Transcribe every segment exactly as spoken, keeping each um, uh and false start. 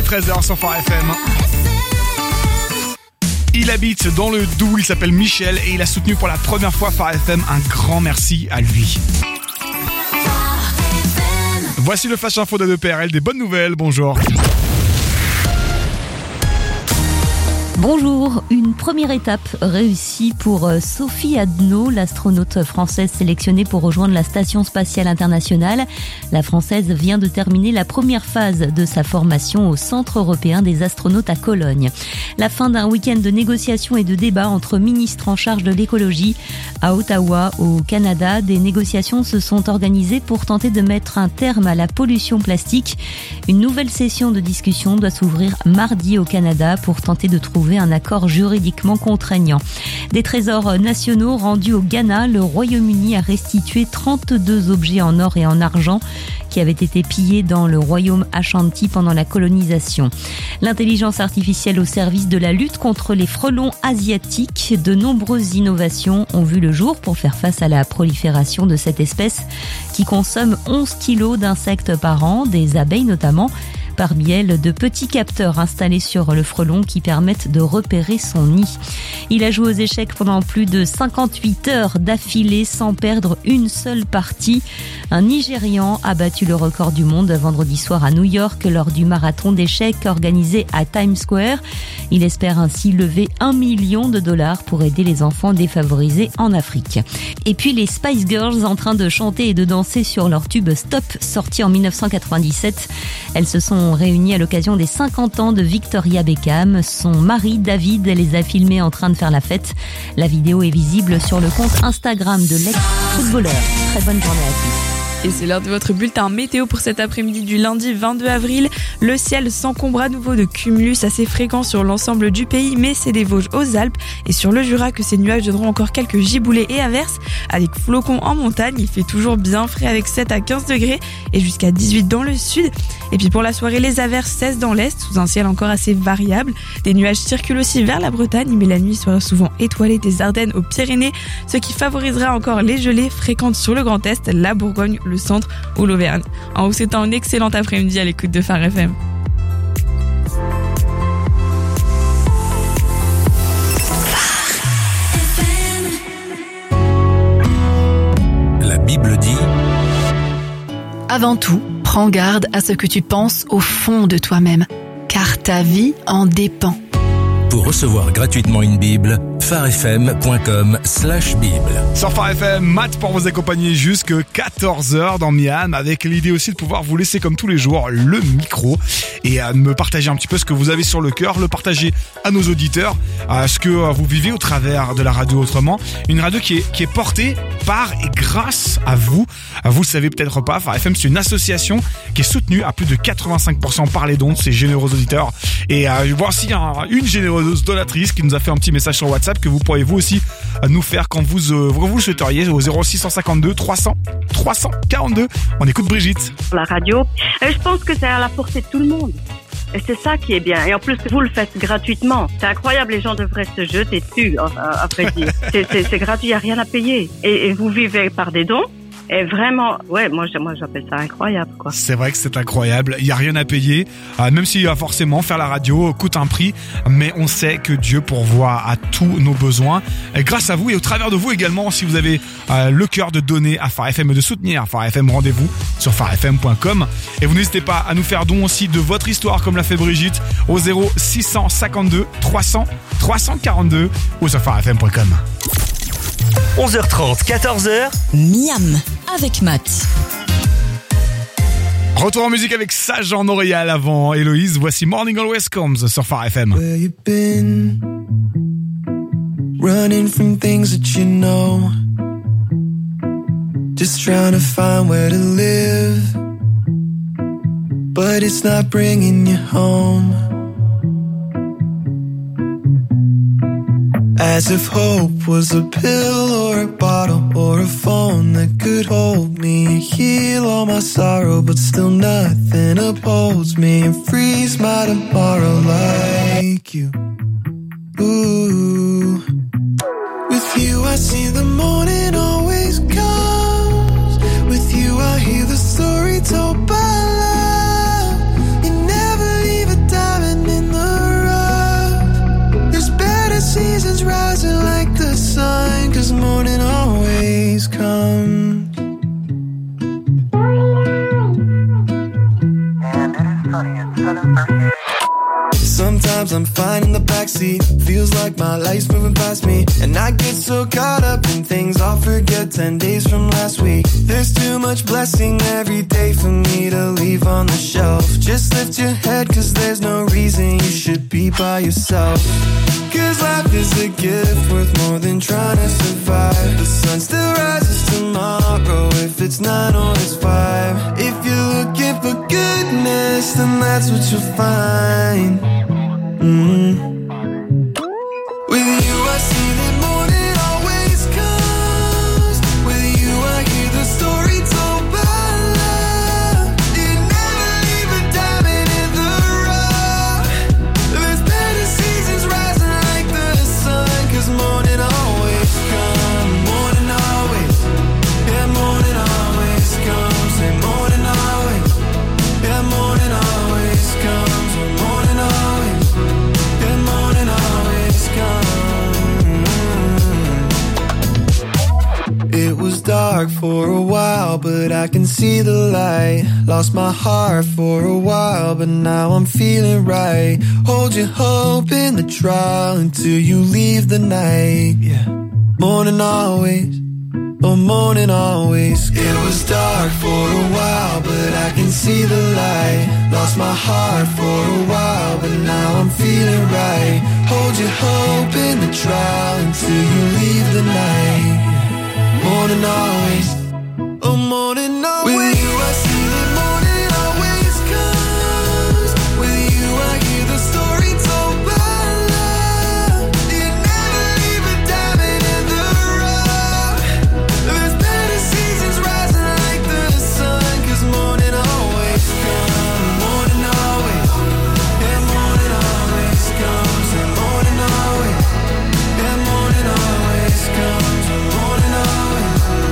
treize heures sur Phare F M. Il habite dans le Doubs, il s'appelle Michel et il a soutenu pour la première fois Phare F M. Un grand merci à lui. Voici le Flash Info de P R L, des bonnes nouvelles, bonjour. Bonjour, une première étape réussie pour Sophie Adno, l'astronaute française sélectionnée pour rejoindre la Station Spatiale Internationale. La Française vient de terminer la première phase de sa formation au Centre Européen des Astronautes à Cologne. La fin d'un week-end de négociations et de débats entre ministres en charge de l'écologie. À Ottawa, au Canada, des négociations se sont organisées pour tenter de mettre un terme à la pollution plastique. Une nouvelle session de discussion doit s'ouvrir mardi au Canada pour tenter de trouver un accord juridiquement contraignant. Des trésors nationaux rendus au Ghana, le Royaume-Uni a restitué trente-deux objets en or et en argent qui avaient été pillés dans le royaume Ashanti pendant la colonisation. L'intelligence artificielle au service de la lutte contre les frelons asiatiques. De nombreuses innovations ont vu le jour pour faire face à la prolifération de cette espèce qui consomme onze kilos d'insectes par an, des abeilles notamment. Parmi elles, de petits capteurs installés sur le frelon qui permettent de repérer son nid. Il a joué aux échecs pendant plus de cinquante-huit heures d'affilée sans perdre une seule partie. Un Nigérian a battu le record du monde vendredi soir à New York lors du marathon d'échecs organisé à Times Square. Il espère ainsi lever un million de dollars pour aider les enfants défavorisés en Afrique. Et puis les Spice Girls en train de chanter et de danser sur leur tube Stop, sorti en dix-neuf cent quatre-vingt-dix-sept. Elles se sont réunies à l'occasion des cinquante ans de Victoria Beckham. Son mari David les a filmés en train de faire la fête. La vidéo est visible sur le compte Instagram de l'ex-footballeur. Très bonne journée à tous. Et c'est l'heure de votre bulletin météo pour cet après-midi du lundi vingt-deux avril. Le ciel s'encombre à nouveau de cumulus assez fréquents sur l'ensemble du pays, mais c'est des Vosges aux Alpes et sur le Jura que ces nuages donneront encore quelques giboulées et averses avec flocons en montagne. Il fait toujours bien frais avec sept à quinze degrés et jusqu'à dix-huit dans le sud. Et puis pour la soirée, les averses cessent dans l'est sous un ciel encore assez variable. Des nuages circulent aussi vers la Bretagne, mais la nuit sera souvent étoilée des Ardennes aux Pyrénées, ce qui favorisera encore les gelées fréquentes sur le Grand Est, la Bourgogne, le centre ou l'Auvergne. En vous souhaitant un excellent après-midi à l'écoute de Phare F M. La Bible dit: Avant tout, prends garde à ce que tu penses au fond de toi-même, car ta vie en dépend. Pour recevoir gratuitement une Bible, pharefm.com slash Bible. Sur Phare F M, Matt pour vous accompagner jusque quatorze heures dans Miam, avec l'idée aussi de pouvoir vous laisser comme tous les jours le micro et à me partager un petit peu ce que vous avez sur le cœur, le partager à nos auditeurs, à ce que vous vivez au travers de la radio autrement. Une radio qui est, qui est portée par et grâce à vous. Vous le savez peut-être pas, Phare F M c'est une association qui est soutenue à plus de quatre-vingt-cinq pour cent par les dons de ces généreux auditeurs. Et euh, voici un, une généreuse donatrice qui nous a fait un petit message sur WhatsApp que vous pourriez vous aussi nous faire quand vous, euh, vous le souhaiteriez au zéro six cent cinquante-deux trois cents trois cent quarante-deux. On écoute Brigitte. La radio, je pense que c'est à la portée de tout le monde. Et c'est ça qui est bien. Et en plus, vous le faites gratuitement. C'est incroyable, les gens devraient se jeter dessus, à vrai dire. C'est, c'est, c'est gratuit, il n'y a rien à payer. Et, et vous vivez par des dons. Et vraiment, ouais, moi, moi j'appelle ça incroyable, quoi. C'est vrai que c'est incroyable. Il n'y a rien à payer, euh, même si euh, forcément faire la radio coûte un prix, mais on sait que Dieu pourvoit à tous nos besoins. Et grâce à vous et au travers de vous également, si vous avez euh, le cœur de donner à Phare F M et de soutenir Phare F M, rendez-vous sur phare f m point com. Et vous n'hésitez pas à nous faire don aussi de votre histoire, comme l'a fait Brigitte, au zéro six cent cinquante-deux trois cents trois cent quarante-deux ou sur phare f m point com. onze heures trente, quatorze heures. Miam avec Matt. Retour en musique avec Sage en Auréal avant Héloïse. Voici Morning Always Comes sur Phare F M. Where you been? Running from things that you know. Just trying to find where to live. But it's not bringing you home. As if hope was a pill or a bottle or a phone that could hold me, heal all my sorrow, but still nothing upholds me and freeze my tomorrow like you. Ooh, with you I see the morning always comes. With you I hear the story told by love. You never leave a doubt. backseat. Feels like my life's moving past me, and I get so caught up in things I'll forget ten days from last week. There's too much blessing every day for me to leave on the shelf. Just lift your head, cause there's no reason you should be by yourself. Cause life is a gift worth more than trying to survive. The sun still rises tomorrow, if it's nine or it's five. If you're looking for goodness, then that's what you'll find. Mm-hmm. With you I see that morning always comes. With you I hear the story told by love. You never leave a diamond in the rough. There's better seasons rising like the sun. Cause morning always comes. Morning always. Yeah, morning always comes. And morning always. Yeah, morning always comes. And morning always. Yeah, morning always comes. It was dark for a while, but I can see the light. Lost my heart for a while, but now I'm feeling right. Hold your hope in the trial until you leave the night. Yeah. Morning always, oh morning always. It was dark for a while, but I can see the light. Lost my heart for a while, but now I'm feeling right. Hold your hope in the trial until you leave the night. Morning always, oh morning always. With you I see that morning always comes. With you I hear the story told by love. You never leave a diamond in the rough. There's better seasons rising like the sun. Cause morning always comes. Morning always, yeah, morning always comes. And morning always, yeah, morning always comes. And morning always.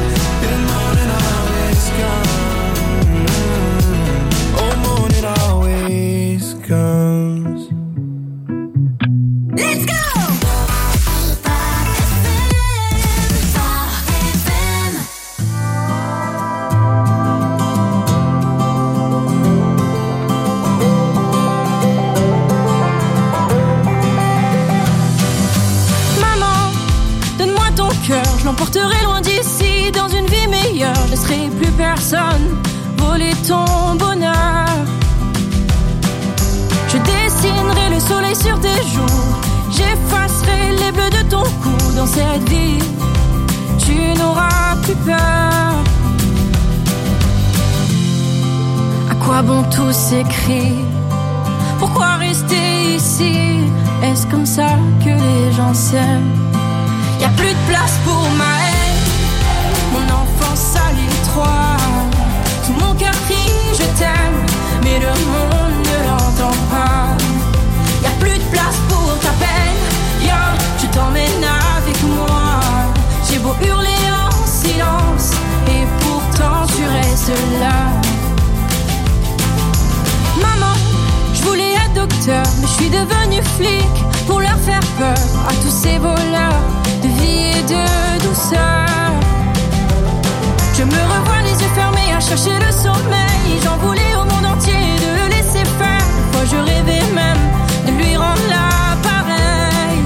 Oh, morning always comes. Let's go! Maman, donne-moi ton cœur, je l'emporterai loin d'ici, dans une vie meilleure. Je laisserai plus personne voler ton bonheur. Je dessinerai le soleil sur tes joues, j'effacerai les bleus de ton cou. Dans cette vie, tu n'auras plus peur. À quoi bon tous ces cris? Pourquoi rester ici? Est-ce comme ça que les gens s'aiment? Y'a plus de place pour ma haine, mon enfance à l'étroit. Tout mon cœur crie je t'aime, mais le monde ne l'entend pas. Y'a plus de place pour ta peine, viens, je t'emmène avec moi. J'ai beau hurler en silence, et pourtant tu restes là. Maman, je voulais être docteur, mais je suis devenue flic pour leur faire peur à tous ces voleurs de vie et de douceur. Je me revois les yeux fermés à chercher le sommeil. J'en voulais au monde entier de le laisser faire. Des fois je rêvais même de lui rendre l'appareil.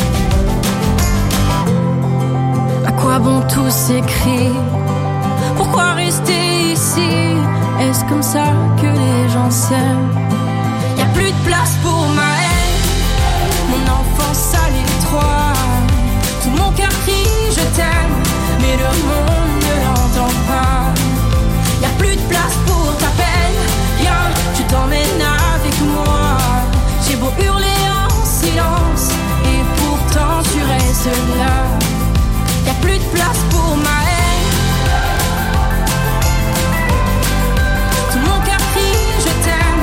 À quoi bon tous ces cris? Pourquoi rester ici? Est-ce comme ça que les gens s'aiment? Y'a plus de place pour ma haine, mon enfance à l'étroit. Tout mon cœur crie je t'aime, mais le monde ne l'entend pas. Y'a plus de place pour ta peine, viens, je t'emmène avec moi. J'ai beau hurler en silence, et pourtant tu restes là. Y'a plus de place pour ma haine, tout mon cœur crie je t'aime.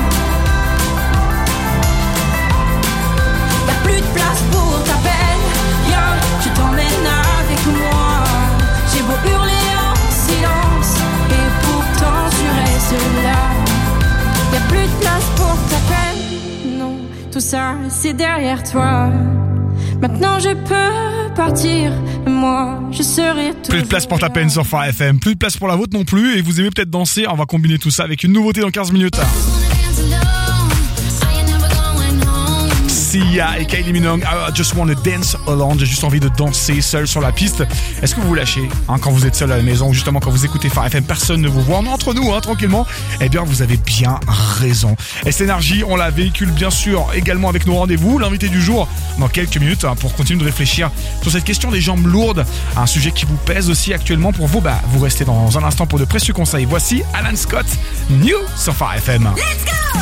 Y'a plus de place pour ta peine, viens, je t'emmène avec moi. J'ai beau hurler en silence, et pourtant tu restes là. Y'a plus de place pour ta peine, non, tout ça c'est derrière toi. Maintenant je peux partir, moi je serai toujours. Plus de place pour ta peine sur Phare F M, plus de place pour la vôtre non plus. Et vous aimez peut-être danser, on va combiner tout ça avec une nouveauté dans quinze minutes. Sia et Kylie Minogue, I just wanna dance alone. J'ai juste envie de danser seul sur la piste. Est-ce que vous vous lâchez hein, quand vous êtes seul à la maison ou justement quand vous écoutez Phare F M, personne ne vous voit, on est entre nous hein, tranquillement? Eh bien vous avez bien raison. Et cette énergie, on la véhicule bien sûr également avec nos rendez-vous. L'invité du jour dans quelques minutes hein, pour continuer de réfléchir sur cette question des jambes lourdes, un sujet qui vous pèse aussi actuellement. Pour vous, bah, vous restez dans un instant pour de précieux conseils. Voici Alan Scott, New sur Phare F M. Let's go!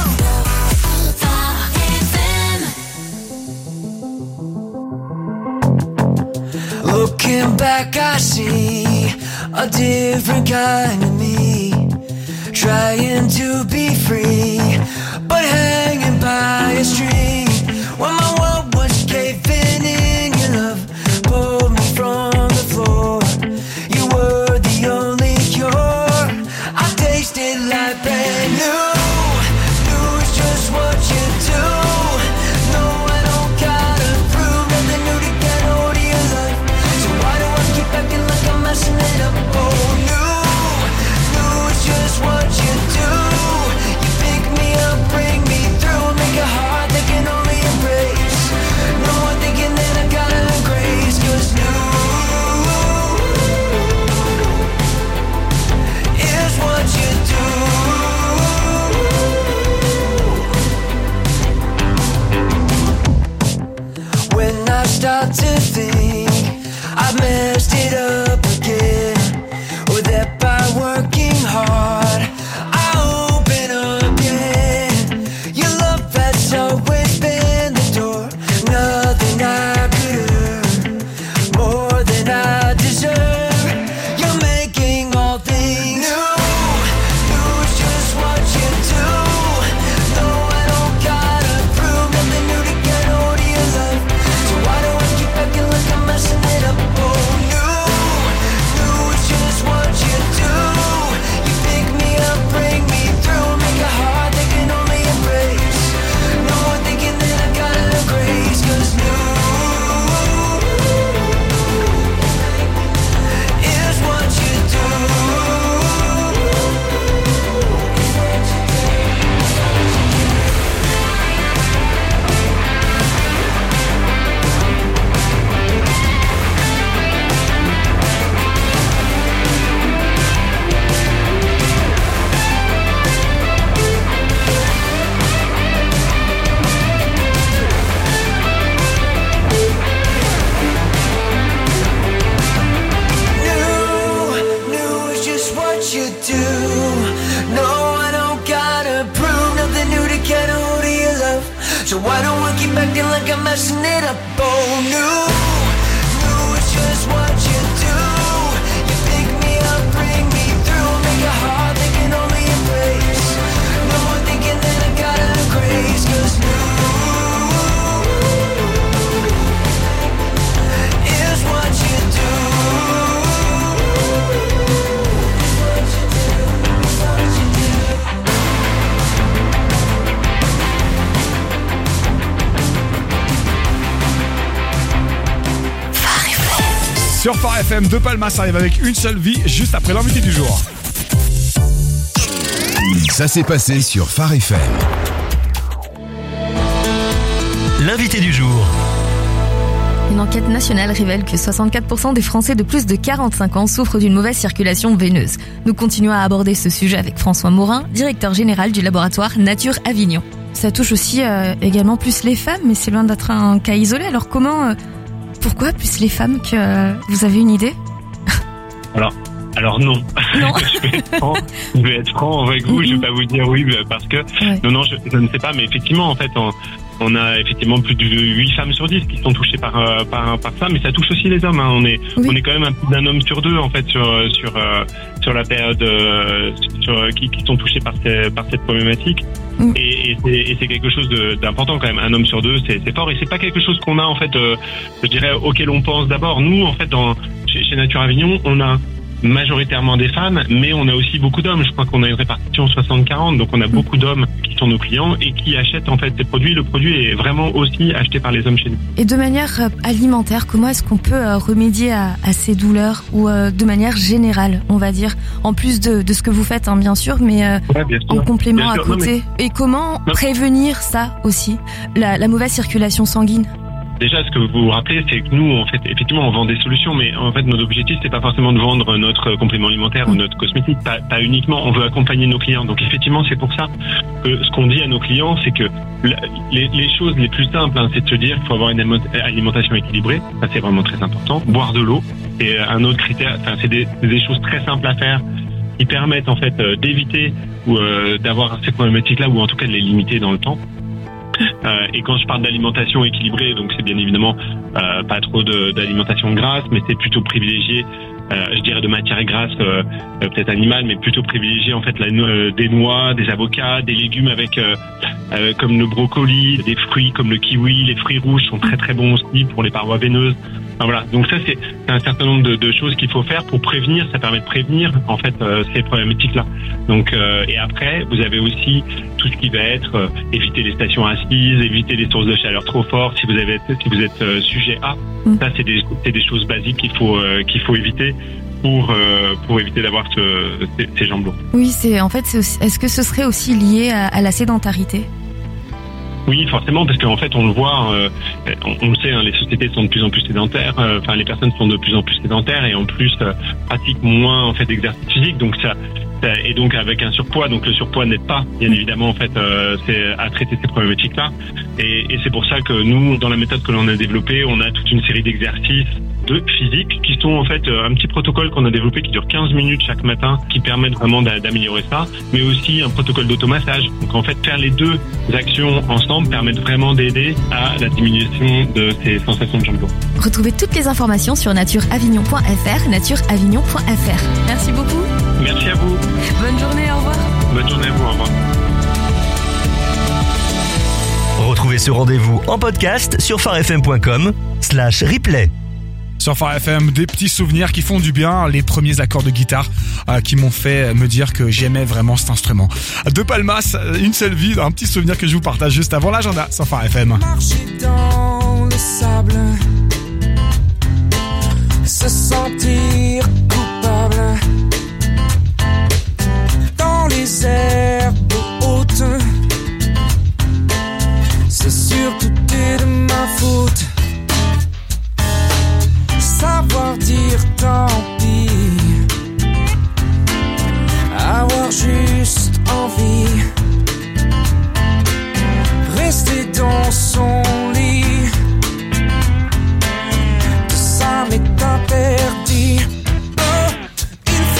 Looking back, I see a different kind of me, trying to be free, but hanging by a string. When my world was caving in, your love pulled me from the floor. You were the only cure. I tasted like brand new. New is just what you do. No, I don't gotta prove nothing new to get hold of your love. So why do I keep acting like I'm messing it up? Oh, new, new is just what you do. You pick me up, bring me through, make a heart that can only embrace. No one thinking that I got a grace, 'cause new is what you do. When I start to think I've messed it up again, or that by working hard I open up again. Your love has always been the door, nothing I could earn, more than I deserve. You're making all things new. New is just what you do. No, I don't gotta prove nothing new to get hold of your love. So why do I keep acting like I'm messing it up? Oh, new, new is just what you do. You pick me up, bring me through, make a heart that can only embrace. No one thinking that I got a grace, 'cause new is what you do. New, new is just what you do. No, I don't gotta prove nothing new to get a hold of your love. So why don't I keep acting like I'm messing it up? Oh, new, new is just what you do. You pick me up, bring me through, make a heart that can only embrace. No one thinking that I got a grace, 'cause new is what you do. Sur Phare F M, De Palmas arrive avec Une seule vie juste après l'invité du jour. Ça s'est passé sur Phare F M. L'invité du jour. Une enquête nationale révèle que soixante-quatre pour cent des Français de plus de quarante-cinq ans souffrent d'une mauvaise circulation veineuse. Nous continuons à aborder ce sujet avec François Morin, directeur général du laboratoire Nature Avignon. Ça touche aussi euh, également plus les femmes, mais c'est loin d'être un cas isolé. Alors comment, euh, pourquoi plus les femmes que euh, vous avez une idée? Alors, alors non. Non. je, vais être franc, je vais être franc avec vous. Mm-hmm. Je vais pas vous dire oui parce que ouais. non, non, je, je ne sais pas. Mais effectivement, en fait, on, on a effectivement plus de huit femmes sur dix qui sont touchées par euh, par par ça, mais ça touche aussi les hommes. Hein. On est oui. on est quand même un plus d'un homme sur deux en fait sur sur euh, sur la période euh, sur qui, qui sont touchés par ces, par cette problématique. Mm. Et, et, c'est, et c'est quelque chose de, d'important quand même. Un homme sur deux, c'est, c'est fort et c'est pas quelque chose qu'on a en fait. Euh, je dirais auquel on pense d'abord. Nous, en fait, dans chez, chez Nature Avignon, on a majoritairement des femmes, mais on a aussi beaucoup d'hommes. Je crois qu'on a une répartition soixante quarante, donc on a beaucoup d'hommes qui sont nos clients et qui achètent en fait ces produits. Le produit est vraiment aussi acheté par les hommes chez nous. Et de manière alimentaire, comment est-ce qu'on peut remédier à, à ces douleurs ou euh, de manière générale, on va dire, en plus de, de ce que vous faites, hein, bien sûr, mais euh, ouais, bien sûr. en complément bien à sûr. côté. Non, mais... Et comment non. prévenir ça aussi, la, la mauvaise circulation sanguine? Déjà, ce que vous vous rappelez, c'est que nous, en fait, effectivement, on vend des solutions, mais en fait, notre objectif, c'est pas forcément de vendre notre complément alimentaire mmh. ou notre cosmétique, pas, pas uniquement. On veut accompagner nos clients. Donc, effectivement, c'est pour ça que ce qu'on dit à nos clients, c'est que la, les, les choses les plus simples, hein, c'est de se dire qu'il faut avoir une alimentation équilibrée. Ça, c'est vraiment très important. Boire de l'eau, c'est un autre critère. Enfin, c'est des, des choses très simples à faire qui permettent en fait euh, d'éviter ou euh, d'avoir ces problématiques-là, ou en tout cas de les limiter dans le temps. Euh, et quand je parle d'alimentation équilibrée, donc c'est bien évidemment euh, pas trop de, d'alimentation grasse, mais c'est plutôt privilégié, euh, je dirais de matières grasses, euh, euh, peut-être animales, mais plutôt privilégié en fait la, euh, des noix, des avocats, des légumes avec euh, euh, comme le brocoli, des fruits comme le kiwi, les fruits rouges sont très très bons aussi pour les parois veineuses. Enfin, voilà, donc ça c'est, c'est un certain nombre de, de choses qu'il faut faire pour prévenir. Ça permet de prévenir en fait euh, ces problématiques-là. Donc euh, et après vous avez aussi tout ce qui va être euh, éviter les stations assises, éviter les sources de chaleur trop fortes. Si vous avez si vous êtes euh, sujet à, mmh. ça c'est des c'est des choses basiques qu'il faut euh, qu'il faut éviter pour euh, pour éviter d'avoir ce, ces, ces jambes lourdes. Oui, c'est en fait c'est aussi, est-ce que ce serait aussi lié à, à la sédentarité? Oui, forcément, parce qu'en fait, on le voit, euh, on, on le sait, hein, les sociétés sont de plus en plus sédentaires. Euh, enfin, les personnes sont de plus en plus sédentaires et en plus euh, pratiquent moins en fait d'exercice physique. Donc ça, ça, et donc avec un surpoids. Donc le surpoids n'aide pas, bien évidemment, en fait, euh, c'est à traiter ces problématiques-là. Et, et c'est pour ça que nous, dans la méthode que l'on a développée, on a toute une série d'exercices de physique qui sont en fait un petit protocole qu'on a développé qui dure quinze minutes chaque matin, qui permettent vraiment d'améliorer ça, mais aussi un protocole d'automassage. Donc en fait, faire les deux actions ensemble permettent vraiment d'aider à la diminution de ces sensations de jambes lourdes. Retrouvez toutes les informations sur nature avignon point f r, nature avignon point f r. Merci beaucoup. Merci à vous. Bonne journée, au revoir. Bonne journée à vous, au revoir. Retrouvez ce rendez-vous en podcast sur farfm point com slash replay. Sur Phare F M, des petits souvenirs qui font du bien, les premiers accords de guitare euh, qui m'ont fait me dire que j'aimais vraiment cet instrument. De Palmas, une seule vie, un petit souvenir que je vous partage juste avant l'agenda sur Phare F M. Marcher dans le sable, se sentir coupable, dans les herbes hautes, c'est sûr tout est de ma faute. Savoir dire tant pis, avoir juste envie, rester dans son lit, tout ça m'est interdit. Oh, il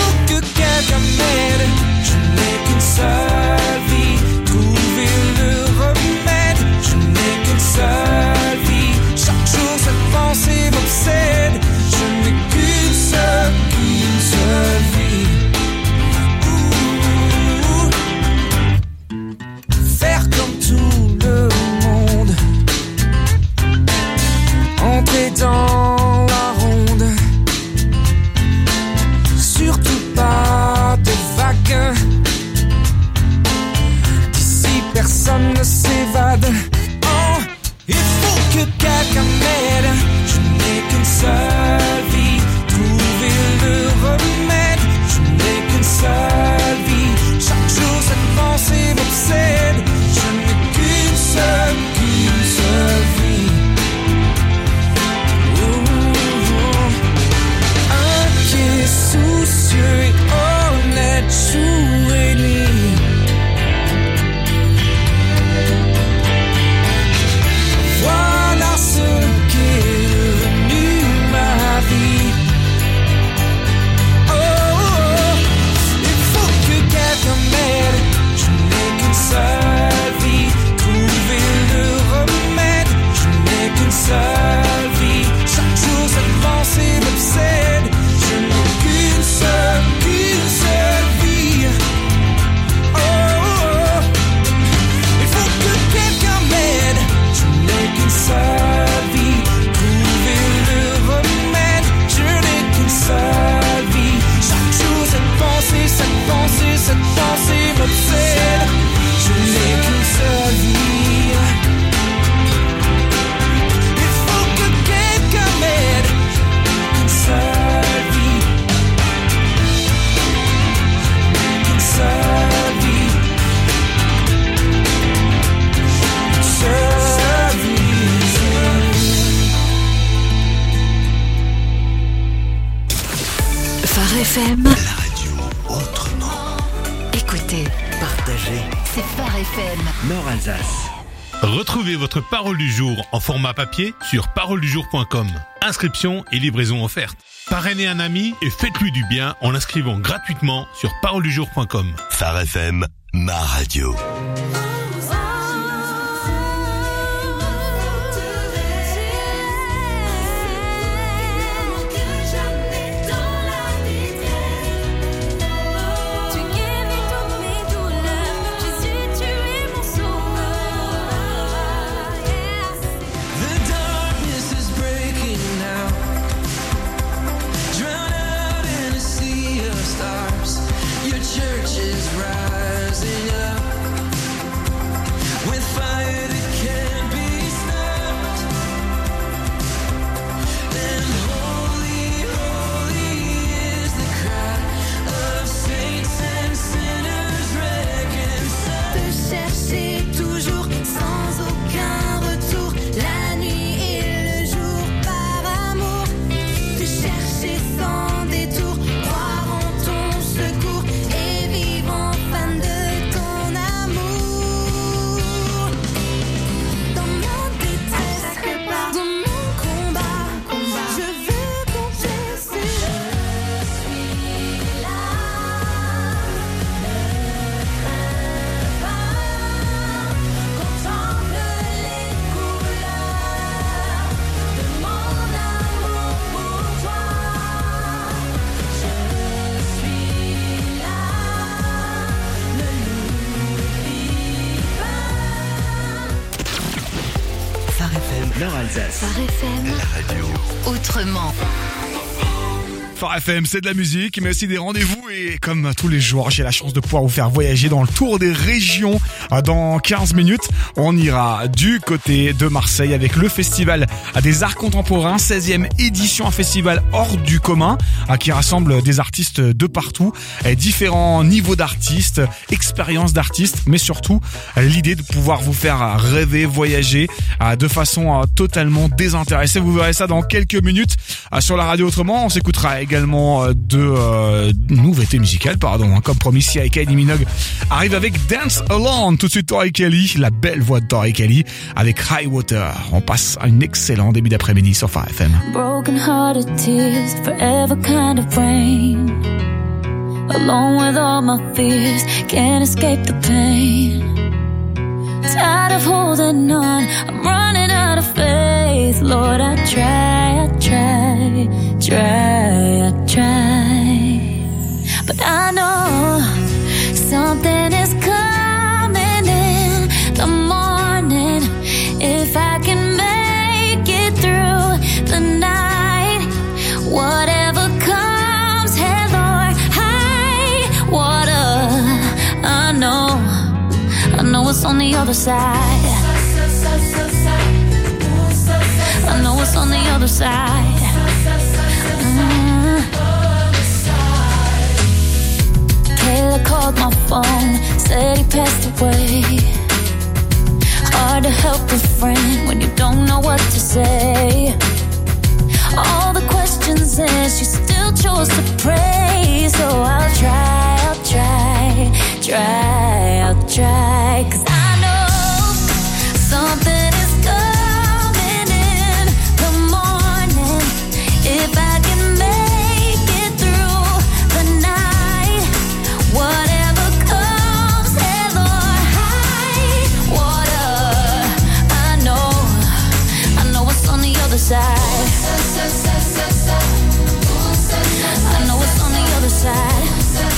F M. Nord Alsace. Retrouvez votre parole du jour en format papier sur parole du jour point com. Inscription et livraison offerte. Parrainez un ami et faites-lui du bien en l'inscrivant gratuitement sur parole du jour point com. Phare F M, ma radio. Nord Alsace. Phare F M. La radio. Autrement. Phare F M, c'est de la musique, mais aussi des rendez-vous. Et comme tous les jours, j'ai la chance de pouvoir vous faire voyager dans le tour des régions. Dans quinze minutes, on ira du côté de Marseille avec le festival des arts contemporains, seizième édition, un festival hors du commun qui rassemble des artistes de partout, différents niveaux d'artistes, expériences d'artistes, mais surtout l'idée de pouvoir vous faire rêver, voyager de façon totalement désintéressée. Vous verrez ça dans quelques minutes sur la radio Autrement. On s'écoutera également de euh, nouveautés musicales, pardon, hein, comme promis. Si Kylie Minogue arrive avec Dance Alone. Tout de suite, Tori Kelly, la belle voix de Tori Kelly avec High Water. On passe à un excellent début d'après-midi sur Phare F M. Broken hearted tears, forever kind of rain. Alone with all my fears, can't escape the pain. Tired of holding on, I'm running out of faith. Lord, I try, I try, try, I try. But I know something is coming in the morning. If I can make it through the night, whatever comes, hey Lord, high water. I know, I know it's on the other side. I know it's on the other side. Mm. Kayla called my phone, said he passed away. Hard to help a friend when you don't know what to say. All the questions and she still chose to pray. So I'll try, I'll try, try, I'll try. Cause I know something is coming in the morning. If I can make it through the night, whatever comes, hey Lord, high water. I know, I know it's on the other side. I know it's on the other side.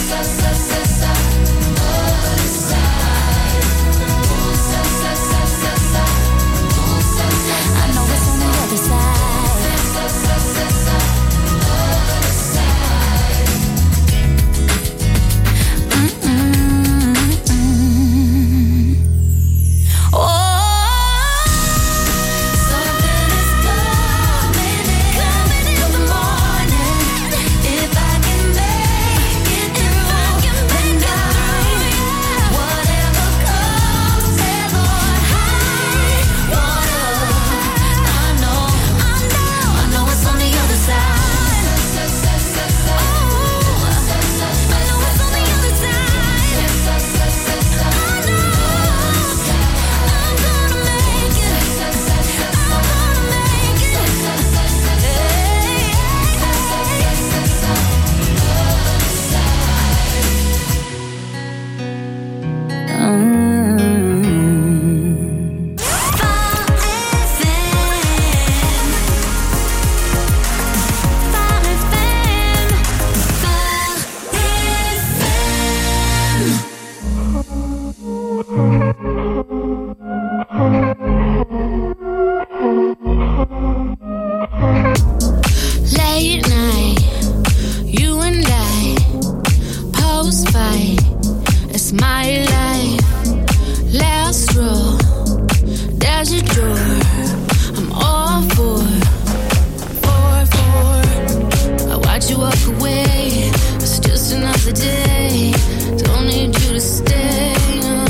lose fight. It's my life. Last row, there's your door. I'm all for, for, for. I watch you walk away. It's just another day. Don't need you to stay. No.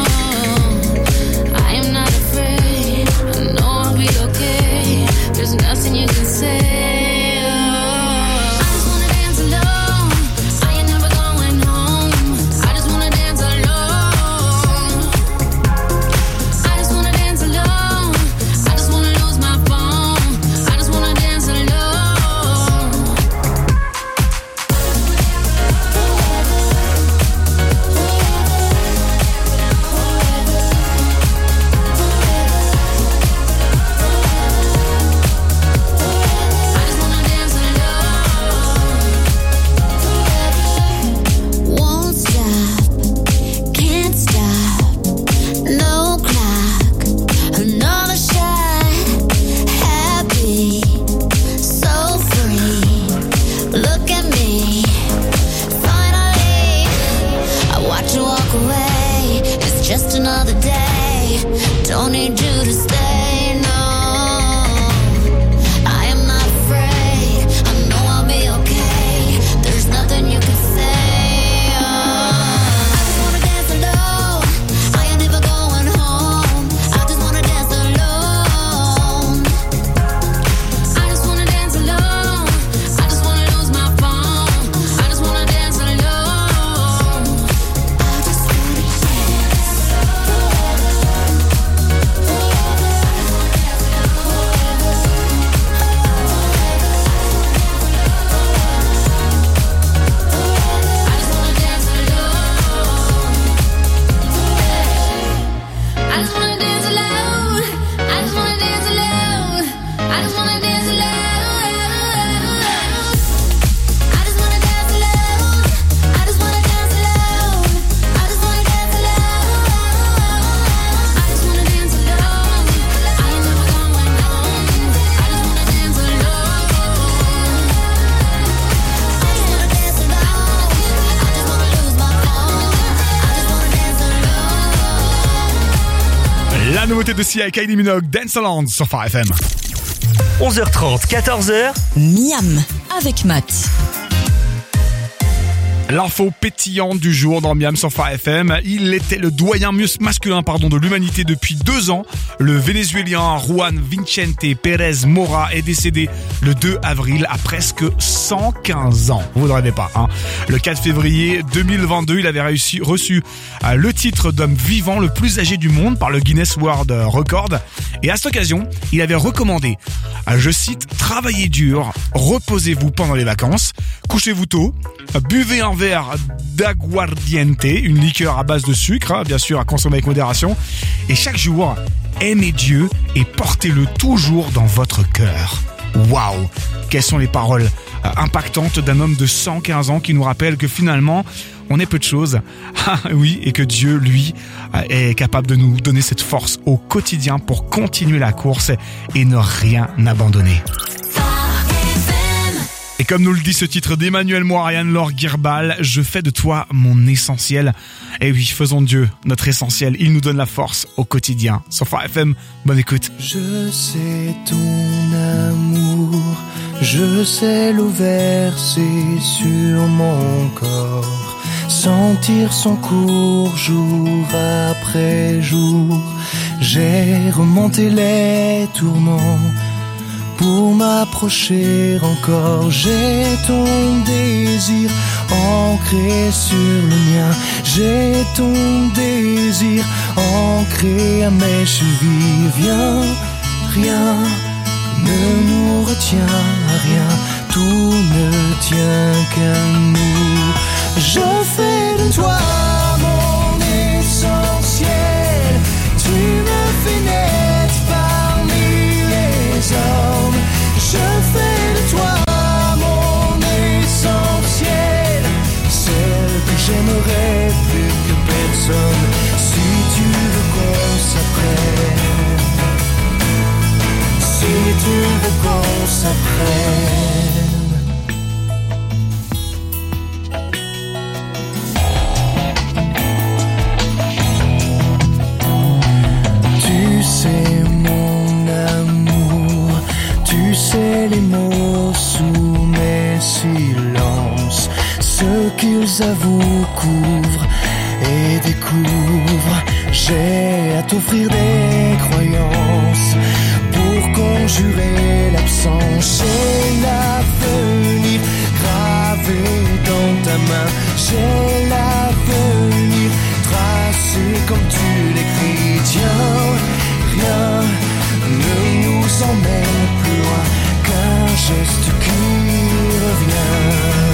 I am not afraid. I know I'll be okay. There's nothing you can say. La nouveauté de Sia et Kylie Minogue, Danceland sur Phare F M. onze heures trente, quatorze heures. Miam avec Matt. L'info pétillante du jour dans Miam sur Phare F M. Il était le doyen masculin pardon, de l'humanité depuis deux ans. Le Vénézuélien Juan Vicente Pérez Mora est décédé le deux avril à presque cent quinze ans. Vous ne rêvez pas, hein. Le quatre février deux mille vingt-deux, il avait réussi, reçu euh, le titre d'homme vivant le plus âgé du monde par le Guinness World Record. Et à cette occasion, il avait recommandé, euh, je cite, « Travaillez dur, reposez-vous pendant les vacances, couchez-vous tôt, buvez un verre d'aguardiente, une liqueur à base de sucre, hein, bien sûr à consommer avec modération, et chaque jour, aimez Dieu et portez-le toujours dans votre cœur. » Waouh, quelles sont les paroles euh, impactantes d'un homme de cent quinze ans qui nous rappelle que finalement, on est peu de choses. Ah oui, et que Dieu, lui, euh, est capable de nous donner cette force au quotidien pour continuer la course et ne rien abandonner. Et comme nous le dit ce titre d'Emmanuel Moir et Anne-Laure Guirbal, je fais de toi mon essentiel. Et oui, faisons de Dieu notre essentiel. Il nous donne la force au quotidien. Sur Phare F M, bonne écoute. Je sais ton amour, je sais l'eau versée sur mon corps, sentir son cours jour après jour. J'ai remonté les tourments pour m'approcher encore. J'ai ton désir ancré sur le mien. J'ai ton désir ancré à mes chevilles. Viens, rien ne nous retient à rien. Tout ne tient qu'à nous. Je fais de toi mon essentiel. Tu me fais naître parmi les hommes. Je fais de toi mon essentiel, celle que j'aimerais plus que personne. Si tu veux qu'on s'apprenne, si tu veux qu'on s'apprenne. avoue, couvre et découvre. J'ai à t'offrir des croyances pour conjurer l'absence. J'ai l'avenir gravé dans ta main. J'ai l'avenir tracé comme tu l'écris. Tiens, rien ne nous emmène plus loin qu'un geste qui revient.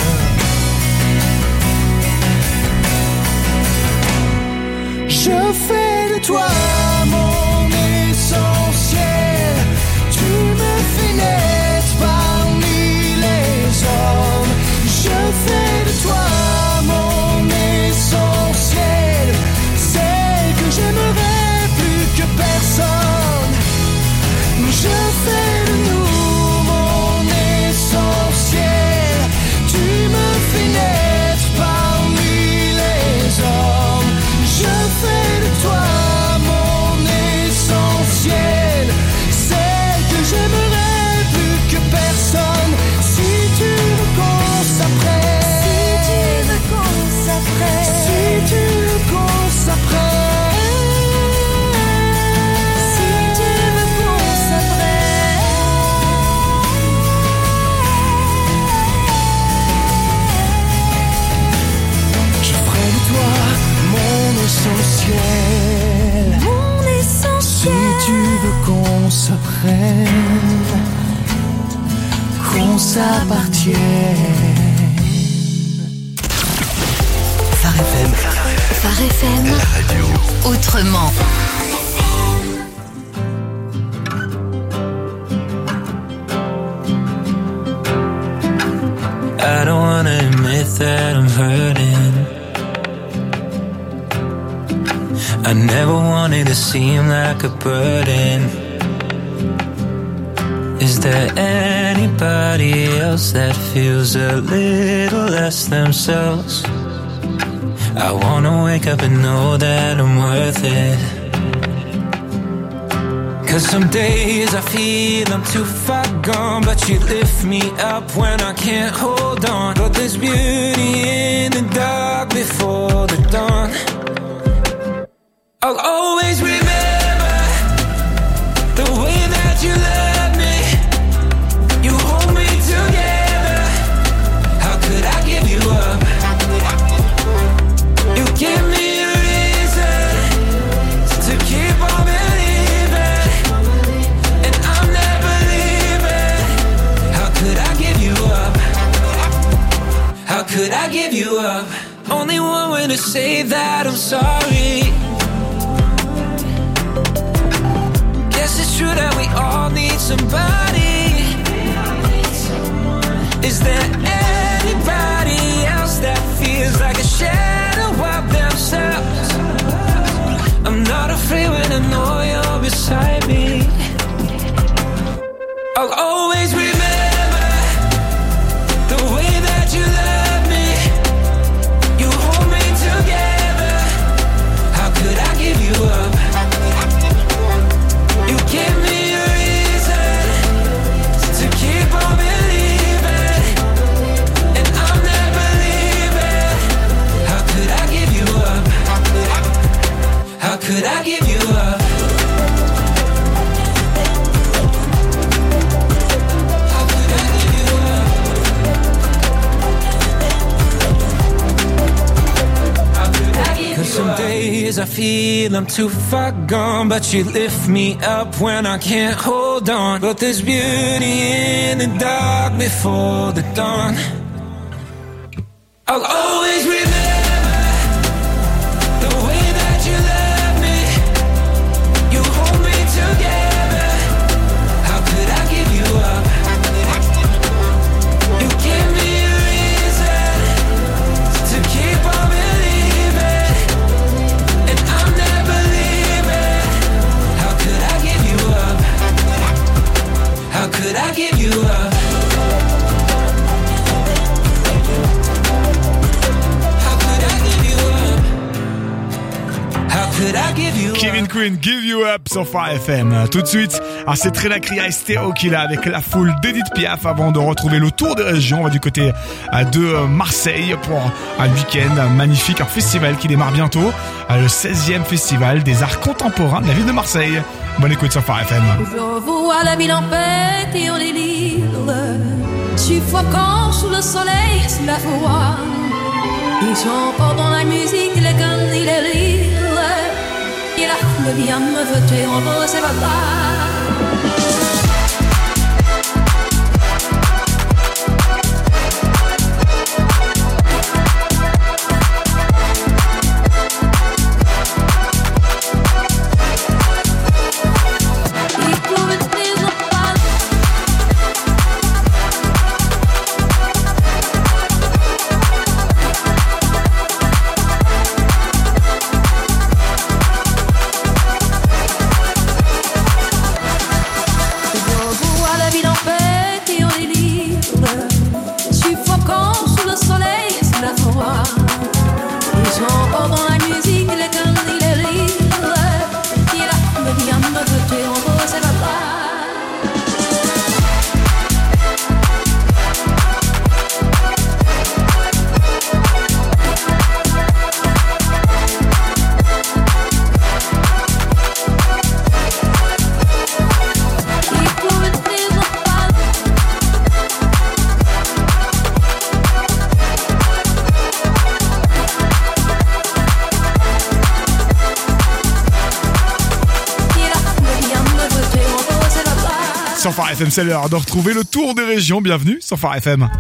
Je fais de toi mon essentiel. Tu me fais naître parmi les hommes. Je fais de toi mon essentiel. Celle que j'aimerais plus que personne. Je fais de nous mon essentiel. Tu me fais naître parmi les hommes. Je fais de toi mon essentiel, celle que j'aimerais plus que personne. Si tu veux qu'on s'apprête, si tu veux qu'on s'apprête, si tu veux qu'on s'apprête, si tu veux qu'on s'apprête. Je ferai de toi mon essentiel, mon essentiel. Si tu veux qu'on s'apprenne, qu'on s'appartienne. Phare F M. Phare F M. La radio. Autrement. I don't wanna admit that I'm hurting. I never wanted to seem like a burden. Is there anybody else that feels a little less themselves? I wanna wake up and know that I'm worth it. Cause some days I feel I'm too far gone, but you lift me up when I can't hold on. But there's beauty in the dark before the dawn. I'll always remember the way that you love me. You hold me together. How could I give you up? You give me a reason to keep on believing, and I'm never leaving. How could I give you up? How could I give you up? Only one way to say that I'm sorry. It's true that we all need somebody. Is there anybody else that feels like a shadow of themselves? I'm not afraid when I know you're beside me. I'll always remember the way that you love me. You hold me together. How could I give you up? You give me a reason to keep on believing, and I'm never leaving. How could I give you up? How could I give you up? How could I give you up? How could I give you up? Cause some days I feel I'm too far gone, but you lift me up when I can't hold on. But there's beauty in the dark before the dawn. I'll always remember the way that you love me. You hold me together. How could I give you up? You give me a reason to keep on believing, and I'm never leaving. How could I give you up? How could I give you up? How could I give you Kevin Quinn, Give You Up sur Phare F M. Tout de suite, ah, c'est Trina Kriya et Stéo qui est là avec la foule d'Edith Piaf avant de retrouver le tour des régions. On va du côté de Marseille pour un week-end magnifique, un festival qui démarre bientôt, le seizième festival des arts contemporains de la ville de Marseille. Bonne écoute sur Phare F M. Je vois la ville en fête et en délire, suffocant sous le soleil, sous la foi. Ils chantent dans la musique, les guns et les rires. Et la foule vient me voter en beau, c'est pas Sur Phare F M, c'est l'heure de retrouver le tour des régions. Bienvenue sur Phare F M.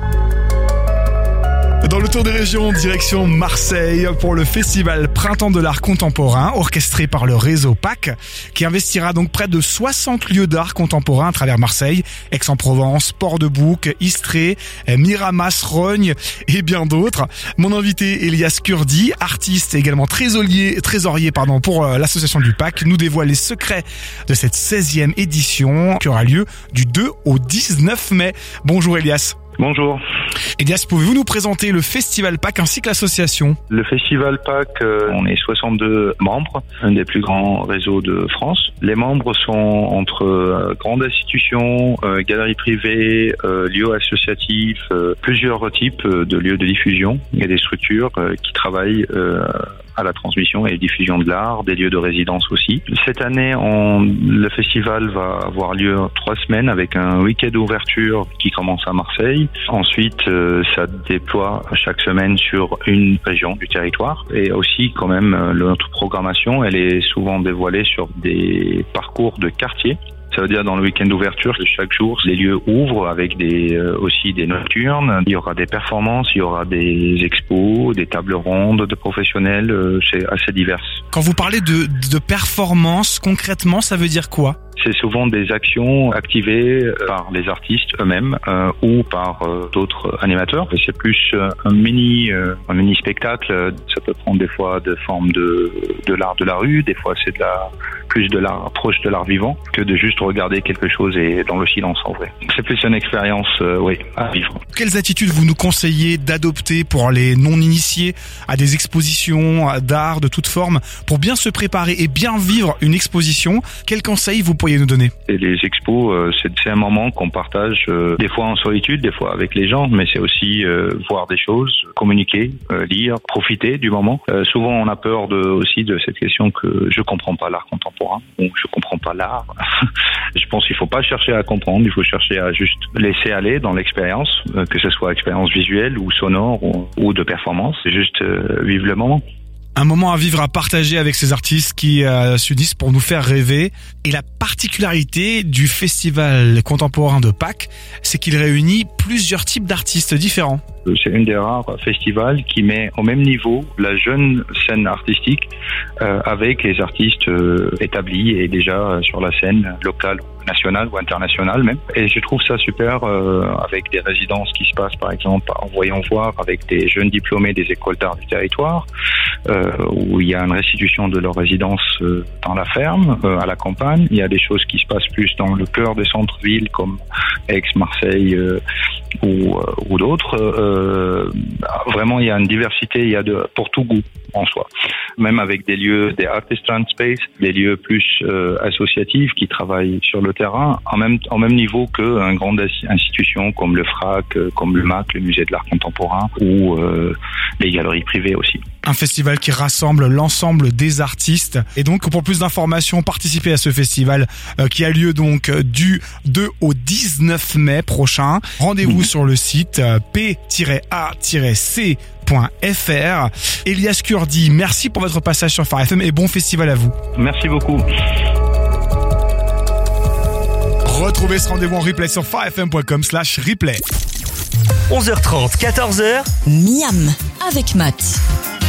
Dans le tour des régions, direction Marseille pour le festival Printemps de l'art contemporain, orchestré par le réseau P A C, qui investira donc près de soixante lieux d'art contemporain à travers Marseille, Aix-en-Provence, Port-de-Bouc, Istré, Miramas, Rognes et bien d'autres. Mon invité Elias Kurdi, artiste et également trésorier, trésorier pardon, pour l'association du P A C, nous dévoile les secrets de cette seizième édition qui aura lieu du deux au dix-neuf mai. Bonjour Elias. Bonjour. Elias, pouvez-vous nous présenter le Festival P A C ainsi que l'association ? Le Festival P A C, euh, on est soixante-deux membres, un des plus grands réseaux de France. Les membres sont entre euh, grandes institutions, euh, galeries privées, euh, lieux associatifs, euh, plusieurs types de lieux de diffusion. Il y a des structures euh, qui travaillent euh, à la transmission et diffusion de l'art, des lieux de résidence aussi. Cette année, on, le festival va avoir lieu trois semaines avec un week-end d'ouverture qui commence à Marseille. Ensuite, euh, ça déploie chaque semaine sur une région du territoire. Et aussi, quand même, euh, notre programmation, elle est souvent dévoilée sur des parcours de quartier. Ça veut dire dans le week-end d'ouverture, chaque jour, les lieux ouvrent avec des, euh, aussi des nocturnes. Il y aura des performances, il y aura des expos, des tables rondes de professionnels. Euh, c'est assez divers. Quand vous parlez de, de performance, concrètement, ça veut dire quoi ? C'est souvent des actions activées par les artistes eux-mêmes euh, ou par euh, d'autres animateurs. C'est plus euh, un mini, euh, un mini spectacle. Ça peut prendre des fois de forme de de l'art de la rue, des fois c'est de la plus de l'art proche de l'art vivant que de juste regarder quelque chose et dans le silence en vrai. C'est plus une expérience, euh, oui, à vivre. Quelles attitudes vous nous conseillez d'adopter pour les non-initiés à des expositions d'art de toute forme pour bien se préparer et bien vivre une exposition? Quels conseils vous pourriez nous donner? Et les expos, euh, c'est, c'est un moment qu'on partage euh, des fois en solitude, des fois avec les gens, mais c'est aussi euh, voir des choses, communiquer, euh, lire, profiter du moment. Euh, souvent, on a peur de, aussi de cette question que je comprends pas l'art contemporain, ou je comprends pas l'art. Je pense qu'il faut pas chercher à comprendre, il faut chercher à juste laisser aller dans l'expérience, euh, que ce soit expérience visuelle ou sonore ou, ou de performance. C'est juste euh, vivre le moment. Un moment à vivre, à partager avec ces artistes qui euh, s'unissent pour nous faire rêver. Et la particularité du festival contemporain de P A C, c'est qu'il réunit plusieurs types d'artistes différents. C'est une des rares festivals qui met au même niveau la jeune scène artistique euh, avec les artistes euh, établis et déjà sur la scène locale, nationale ou internationale même. Et je trouve ça super euh, avec des résidences qui se passent par exemple en Voyons Voir avec des jeunes diplômés des écoles d'art du territoire euh, où il y a une restitution de leur résidence euh, dans la ferme, euh, à la campagne. Il y a des choses qui se passent plus dans le cœur des centres-villes comme Aix, Marseille euh, ou, euh, ou d'autres. Euh, vraiment, il y a une diversité, il y a de pour tout goût en soi. même avec des lieux, des artisan space, des lieux plus euh, associatifs qui travaillent sur le terrain, en même, en même niveau qu'une grande institution comme le F R A C, comme le M A C, le Musée de l'Art Contemporain, ou euh, les galeries privées aussi. Un festival qui rassemble l'ensemble des artistes. Et donc, pour plus d'informations, participez à ce festival euh, qui a lieu donc du deux au dix-neuf mai prochain. Rendez-vous mmh. sur le site euh, p a c point f r. Elias Kurdi, merci pour votre passage sur Phare F M et bon festival à vous. Merci beaucoup. Retrouvez ce rendez-vous en replay sur pharefm point com slash replay. onze heures trente, quatorze heures. Miam avec Matt.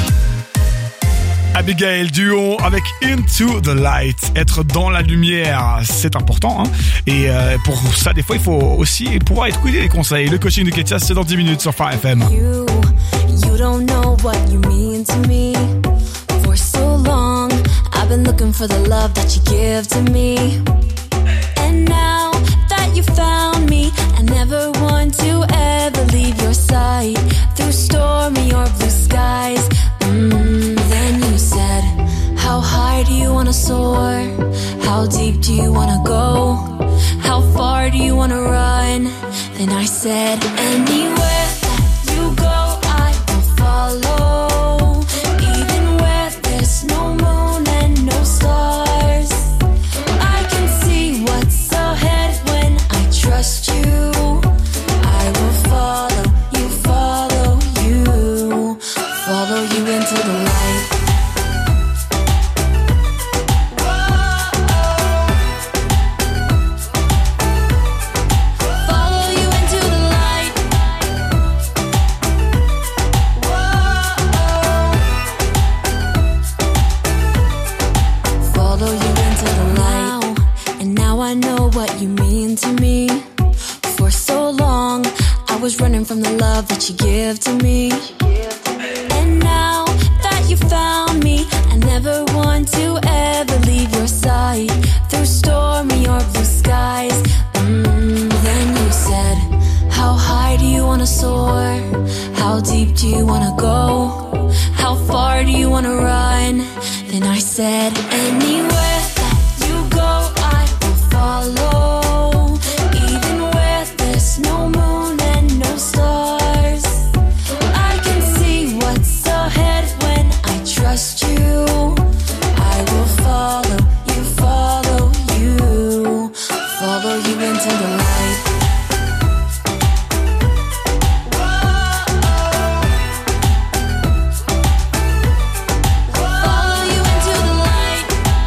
Abigail Duo avec Into the Light. Être dans la lumière, c'est important. Hein, et euh, pour ça, des fois, il faut aussi pouvoir écouter les conseils. Le coaching de Ketia, c'est dans dix minutes sur Phare F M. You, you don't know what you mean to me. For so long, I've been looking for the love that you give to me. And now that you found me, I never want to ever leave your side. Through stormy or blue skies. Mm, then you said, how high do you wanna soar? How deep do you wanna go? How far do you wanna run? Then I said, anywhere that you go, I will follow. Even where there's no moon and no stars. I can see what's ahead when I trust you. I will follow you, follow you. Follow you into the light. Follow you into the light. Follow you into the light. And now I know what you mean to me. For so long, I was running from the love that you give to me. And now that you found me, I never want to ever leave your side. Through stormy or blue skies. Mm, then you said, how high do you wanna soar? How deep do you wanna go? How far do you wanna run? Then I said, anywhere that you go, I will follow. Even where there's no moon and no stars. I can see what's ahead when I trust you. I will follow you, follow you. Follow you into the light. Follow you into the light.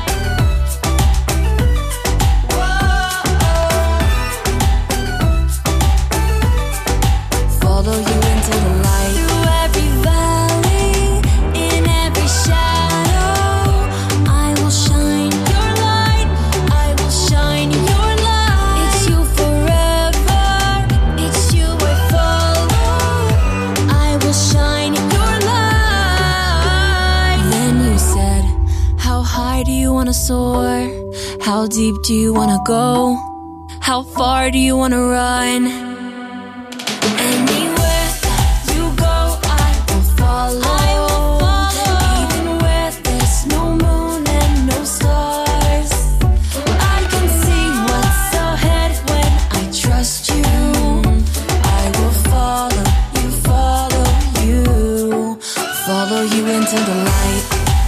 Follow you into the light. Through every valley, in every shadow, I will shine your light. I will shine your light. It's you forever. It's you I follow. I will shine your light. Then you said, how high do you wanna soar? How deep do you wanna go? How far do you wanna run? Anywhere that you go, I will follow. I will follow. Even where there's no moon and no stars. I can see what's ahead when I trust you. I will follow you, follow you. Follow you into the light.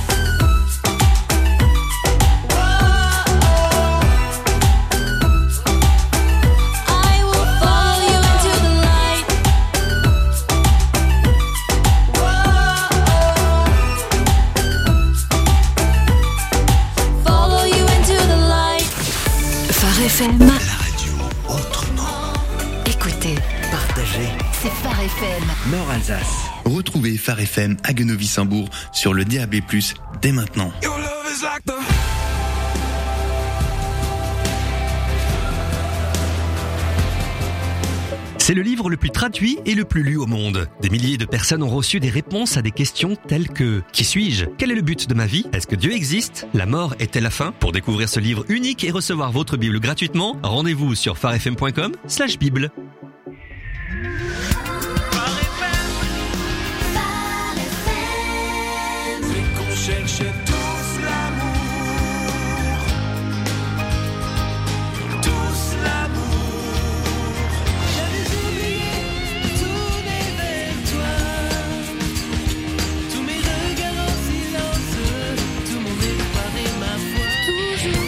I will follow you into the light. Follow you into the light. Phare F M. La radio autrement. Écoutez, partagez. C'est Phare F M. Nord Alsace. Retrouvez Phare F M à Guenovis-Saint-Bourg sur le D A B plus, dès maintenant. C'est le livre le plus traduit et le plus lu au monde. Des milliers de personnes ont reçu des réponses à des questions telles que « Qui suis-je ? Quel est le but de ma vie ? Est-ce que Dieu existe ? La mort est-elle la fin ?» Pour découvrir ce livre unique et recevoir votre Bible gratuitement, rendez-vous sur pharefm point com slash bible. Cherche cherchait tous l'amour, tous l'amour. J'avais oublié tourner vers toi, tous mes regards en silence, tout mon espoir et ma foi. Toujours.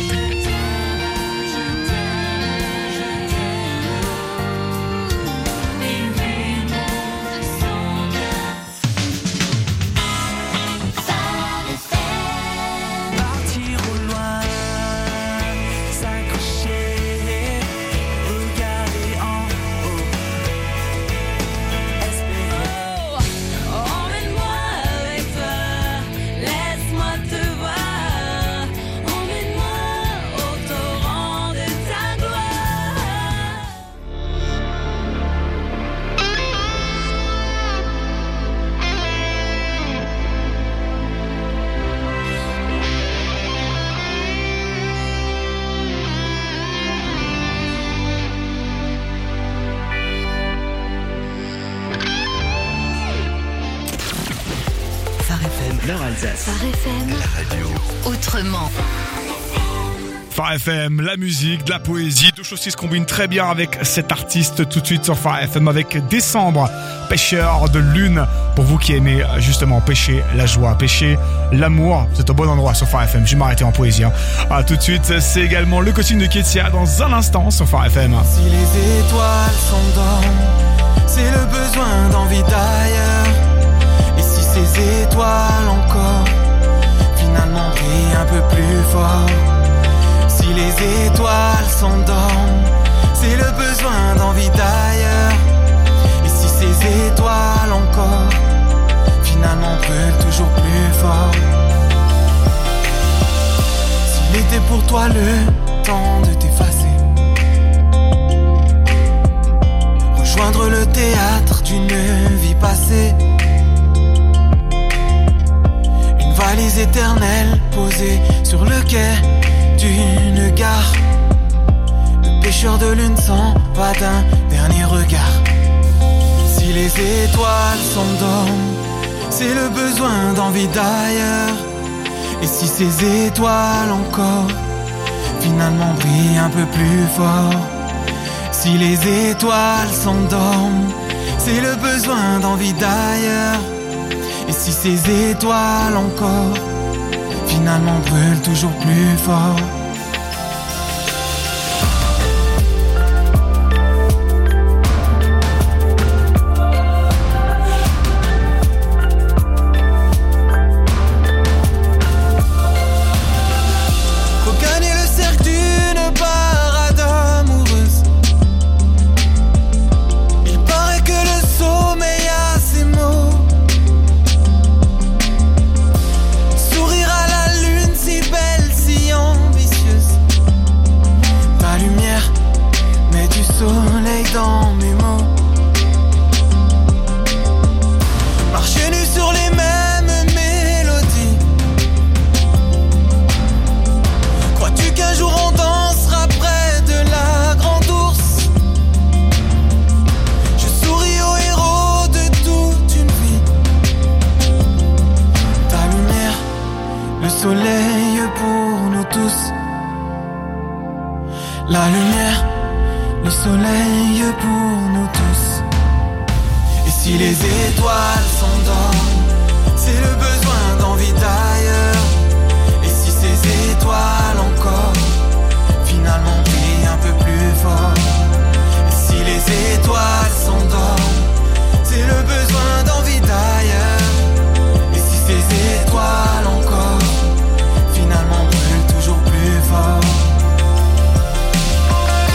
L'heure Alsace. Phare F M. La radio. Autrement. Phare F M, la musique, de la poésie, deux choses qui se combinent très bien avec cet artiste tout de suite sur Phare F M avec Décembre, pêcheur de lune. Pour vous qui aimez justement pêcher la joie, pêcher l'amour, c'est au bon endroit sur Phare F M. Je vais m'arrêter en poésie. Hein. Ah, tout de suite, c'est également le costume de Ketia dans un instant sur Phare F M. Si les étoiles s'endorment, c'est le besoin d'envie d'ailleurs. Et si ces étoiles encore finalement brillent un peu plus fort, si les étoiles s'endorment, c'est le besoin d'envie d'ailleurs. Et si ces étoiles encore finalement brûlent toujours plus fort, s'il était pour toi le temps de t'effacer, rejoindre le théâtre d'une vie passée, valise éternelle posée sur le quai d'une gare, le pêcheur de lune s'en va d'un dernier regard. Si les étoiles s'endorment, c'est le besoin d'envie d'ailleurs. Et si ces étoiles encore finalement brillent un peu plus fort, si les étoiles s'endorment, c'est le besoin d'envie d'ailleurs. Et si ces étoiles encore finalement brûlent toujours plus fort, faut gagner le cercle d'une parade amoureuse. Il paraît que le sommeil a ses mots, sourire à la lune si belle, si ambitieuse. Ta lumière met du soleil dans mes mots. Marcher nu sur les mêmes mélodies. Crois-tu qu'un jour on dansera près de la grande ours? Je souris aux héros de toute une vie. Ta lumière, le soleil pour nous tous. La lumière, le soleil pour nous tous. Et si les étoiles s'endorment, c'est le besoin d'envie d'ailleurs. Et si ces étoiles encore finalement brillent un peu plus fort, et si les étoiles s'endorment, c'est le besoin d'envie d'ailleurs. Et si ces étoiles encore finalement brûlent toujours plus fort,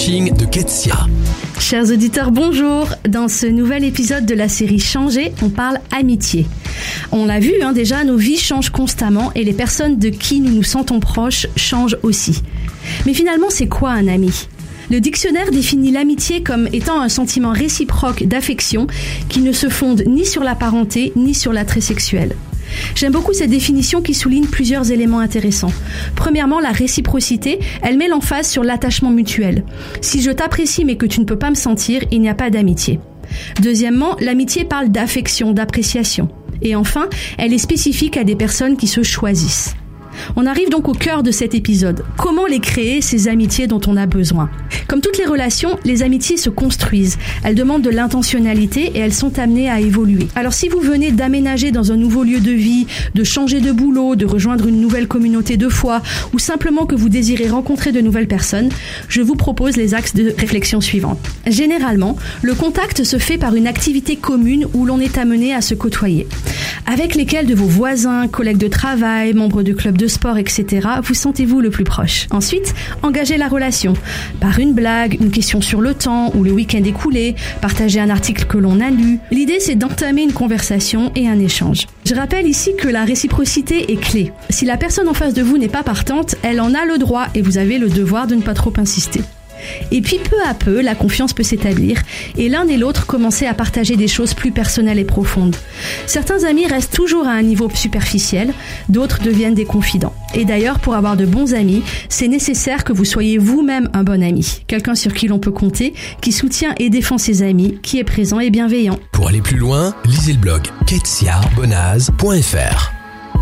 coaching de Ketsia. Chers auditeurs, bonjour. Dans ce nouvel épisode de la série Changer, on parle amitié. On l'a vu, hein, déjà, nos vies changent constamment et les personnes de qui nous nous sentons proches changent aussi. Mais finalement, c'est quoi un ami ? Le dictionnaire définit l'amitié comme étant un sentiment réciproque d'affection qui ne se fonde ni sur la parenté ni sur l'attrait sexuel. J'aime beaucoup cette définition qui souligne plusieurs éléments intéressants. Premièrement, la réciprocité, elle met l'emphase sur l'attachement mutuel. Si je t'apprécie mais que tu ne peux pas me sentir, il n'y a pas d'amitié. Deuxièmement, l'amitié parle d'affection, d'appréciation. Et enfin, elle est spécifique à des personnes qui se choisissent. On arrive donc au cœur de cet épisode. Comment les créer, ces amitiés dont on a besoin ? Comme toutes les relations, les amitiés se construisent. Elles demandent de l'intentionnalité et elles sont amenées à évoluer. Alors si vous venez d'aménager dans un nouveau lieu de vie, de changer de boulot, de rejoindre une nouvelle communauté de foi ou simplement que vous désirez rencontrer de nouvelles personnes, je vous propose les axes de réflexion suivants. Généralement, le contact se fait par une activité commune où l'on est amené à se côtoyer. Avec lesquels de vos voisins, collègues de travail, membres de clubs de sport, et cetera, vous sentez-vous le plus proche. Ensuite, engagez la relation. Par une blague, une question sur le temps ou le week-end écoulé, partager un article que l'on a lu. L'idée, c'est d'entamer une conversation et un échange. Je rappelle ici que la réciprocité est clé. Si la personne en face de vous n'est pas partante, elle en a le droit et vous avez le devoir de ne pas trop insister. Et puis peu à peu, la confiance peut s'établir et l'un et l'autre commencer à partager des choses plus personnelles et profondes. Certains amis restent toujours à un niveau superficiel, d'autres deviennent des confidents. Et d'ailleurs, pour avoir de bons amis, c'est nécessaire que vous soyez vous-même un bon ami. Quelqu'un sur qui l'on peut compter, qui soutient et défend ses amis, qui est présent et bienveillant. Pour aller plus loin, lisez le blog ketsia bonaz point f r.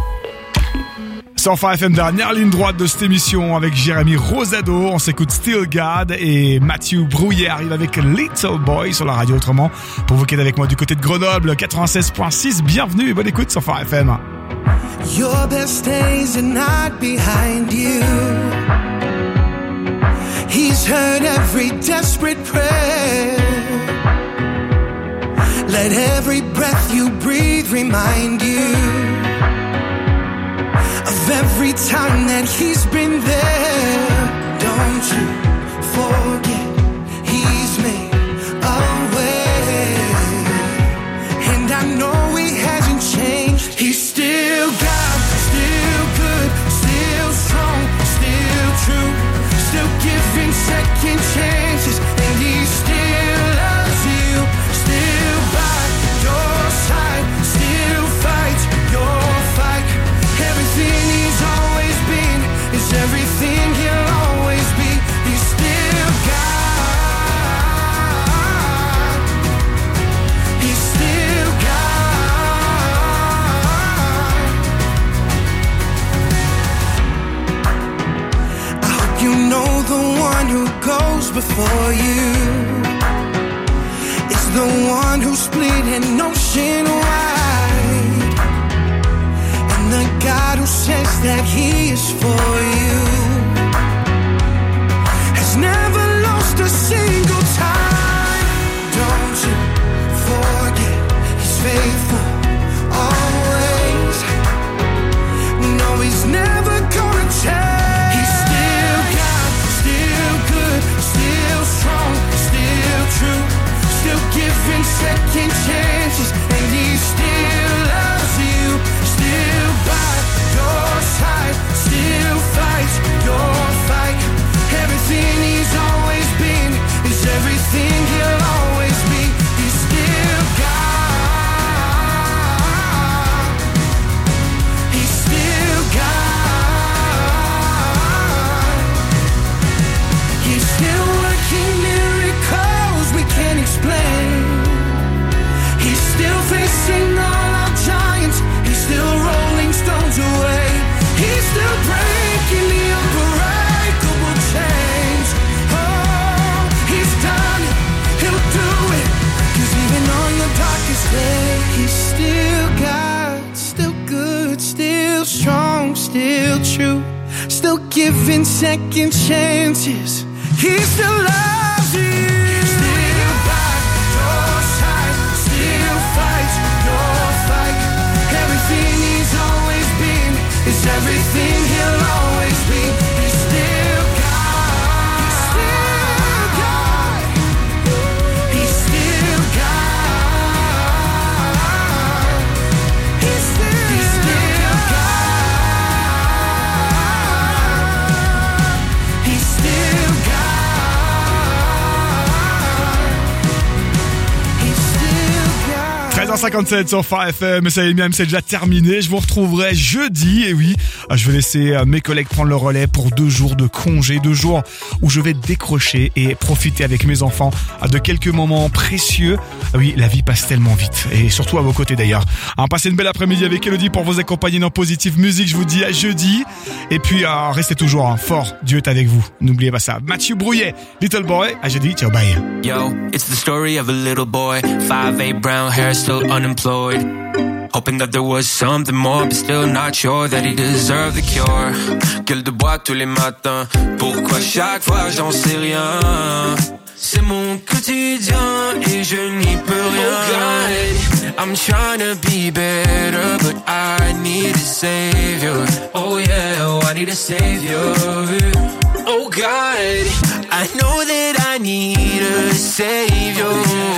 Sur Phare F M, dernière ligne droite de cette émission avec Jérémy Rosado. On s'écoute Still God et Mathieu Brouillet arrive avec Little Boy sur la radio autrement. Pour vous qui êtes avec moi du côté de Grenoble, quatre-vingt-seize point six, bienvenue et bonne écoute sur Phare F M. Your best days are not behind you. He's heard every desperate prayer. Let every breath you breathe remind you of every time that he's been there. Don't you forget he's made a way. And I know he hasn't changed. He's still God, still good, still strong, still true, still giving second chances. And he still loves you, still by your side, still fights your fight. Everything he's always been is everything he'll always be. He's still God. He's still God. I hope you know the one who goes before you is the one who split an ocean wide. The God who says that he is for you has never lost a single time. Don't you forget he's faithful always. No, he's never gonna change. He's still God, still good, still strong, still true, still giving second chances. And he still loves you, still by your side, still fights your fight. Everything he's always been is everything he'll always be. He's still God. He's still God. He's still working miracles we can't explain. He's still facing all our giants. He's still rolling stones away. He's still breaking the unbreakable chains. Oh, he's done it. He'll do it. 'Cause even on your darkest day, he's still God, still good, still strong, still true, still giving second chances. He still loves you. Still by your side, still fights your fight. Everything he's always been is everything he'll always be. He's still God. He's still treize heures cinquante-sept sur Phare F M, ça y est, même c'est déjà terminé. Je vous retrouverai jeudi, et oui, je vais laisser mes collègues prendre le relais pour deux jours de congé, deux jours où je vais décrocher et profiter avec mes enfants de quelques moments précieux. Oui, la vie passe tellement vite, et surtout à vos côtés d'ailleurs. Hein, passez une belle après-midi avec Elodie pour vous accompagner dans Positive Music. Je vous dis à jeudi, et puis euh, restez toujours hein, fort, Dieu est avec vous. N'oubliez pas ça. Mathieu Brouillet, Little Boy, à jeudi, ciao, bye. Yo, it's the story of a little boy, five eight, brown hair, still unemployed. Hoping that there was something more, but still not sure that he deserved the cure. Gueule de bois tous les matins, pourquoi chaque fois j'en sais rien? C'est mon quotidien et je n'y peux rien. Oh God, I'm trying to be better, but I need a savior. Oh yeah, oh, I need a savior. Oh God, I know that I need a savior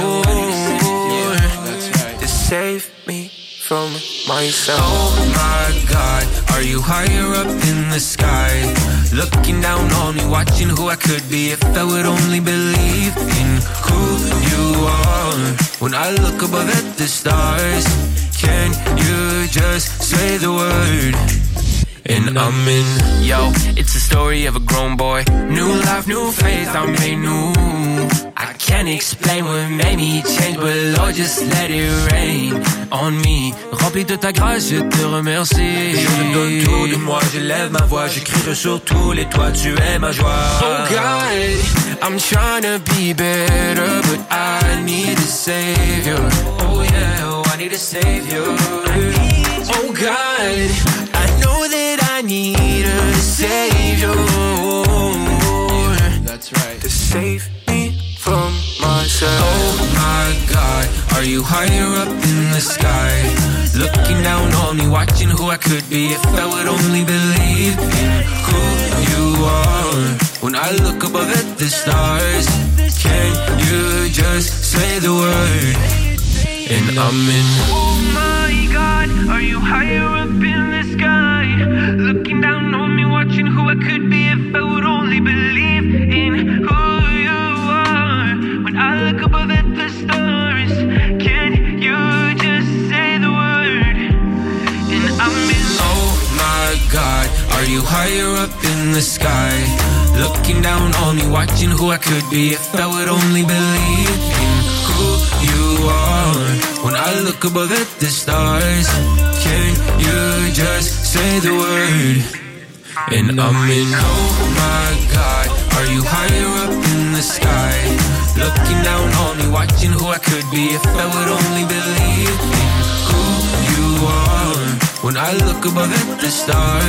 to save me from myself. Oh my God, are you higher up in the sky? Looking down on me, watching who I could be if I would only believe in who you are. When I look above at the stars, can you just say the word? And I'm in, yo, it's the story of a grown boy. New life, new faith, I'm made new. I can't explain what made me change, but Lord, just let it rain on me. Rempli de ta grâce, je te remercie. Je te donne tout de moi, je lève ma voix, je crie sur tous les toits, tu es ma joie. Oh God, I'm trying to be better, but I need a savior. Oh yeah, oh, I need a savior. Oh God, I know that I need a savior. That's right. To save me from myself. Oh my God, are you higher up in the sky? Looking down on me, watching who I could be if I would only believe in who you are. When I look above at the stars, can you just say the word? And I'm in. Oh my God, are you higher up in the sky? Looking down on me, watching who I could be if I would only believe in who you are. When I look above at the stars, can you just say the word? And I'm in. Oh my God, are you higher up in the sky? Looking down on me, watching who I could be if I would only believe in who you are. When I look above at the stars, can you just say the word? And I'm in. Oh my God, are you higher up in the sky? Looking down on me, watching who I could be if I would only believe in who you are. When I look above at the stars.